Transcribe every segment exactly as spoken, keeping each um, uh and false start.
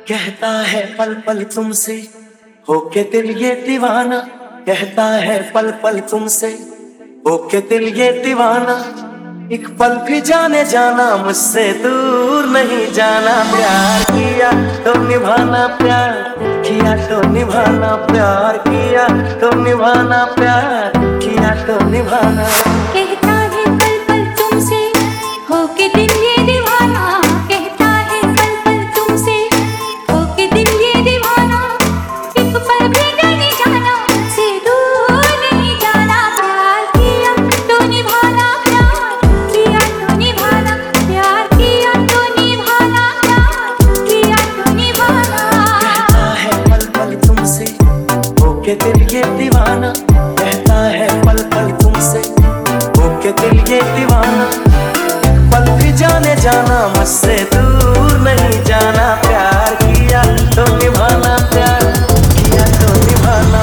कहता है पल पल तुमसे होके दिल ये दीवाना, कहता है पल पल तुमसे होके दिल ये दीवाना। एक पल भी जाने जाना मुझसे दूर नहीं जाना। प्यार किया तो निभाना, प्यार किया तो निभाना, प्यार किया तो निभाना, प्यार किया तो निभाना। कहता है पल पल तुमसे होके दिल ये दीवाना, कहता है पल पल तुमसे होके दिल ये दीवाना। एक पल भी नहीं जाना मुझसे दूर नहीं जाना। प्यार किया तो निभाना, प्यार किया तो निभाना, प्यार किया तो निभाना, प्यार किया तो निभाना। कहता है पल पल तुमसे होके दिल ये दीवाना, कहता है पल पल तुमसे होके दिल ये दीवाना। पल भी जाने जाना मुझसे दूर नहीं जाना। प्यार किया तो निभाना, प्यार किया तो निभाना।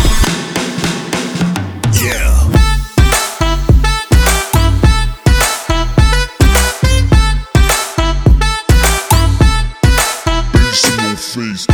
Face.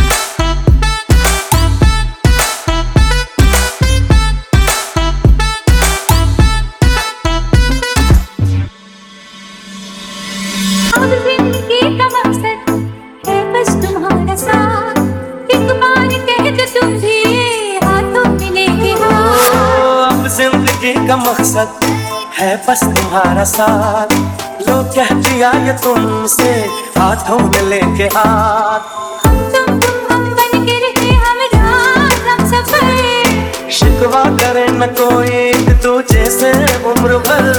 अब जिंदगी का मकसद है बस तुम्हारा साथ। एक बार कह दो तुम भी हाथों में लेके हाथ। अब जिंदगी का मकसद है बस तुम्हारा साथ। लो कह दिया ये तुमसे हाथों में लेके हाथ। हम तुम तुम हम बन के रहे हम रात हम सफर। शिकवा करे न कोई एक दूजे से उम्र भर।